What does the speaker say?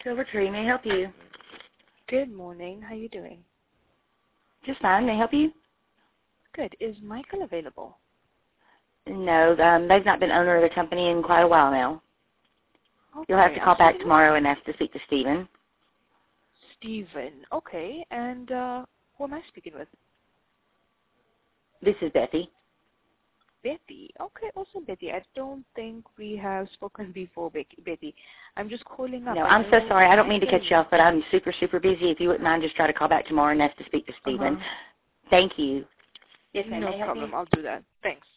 Silver Tree, may I help you? Good morning. How are you doing? Just fine. May I help you? Good. Is Michael available? No, they've not been owner of the company in quite a while now. Okay. You'll have to call back tomorrow and ask to speak to Stephen. Stephen. Okay. And who am I speaking with? This is Bethy. Betty. Okay, awesome, Betty. I don't think we have spoken before, Betty. I'm just calling up. No, I'm so sorry. I don't mean to cut you off, but I'm super, super busy. If you wouldn't mind, just try to call back tomorrow and ask to speak to Stephen. Thank you. Yes, ma'am. No problem. I'll do that. Thanks.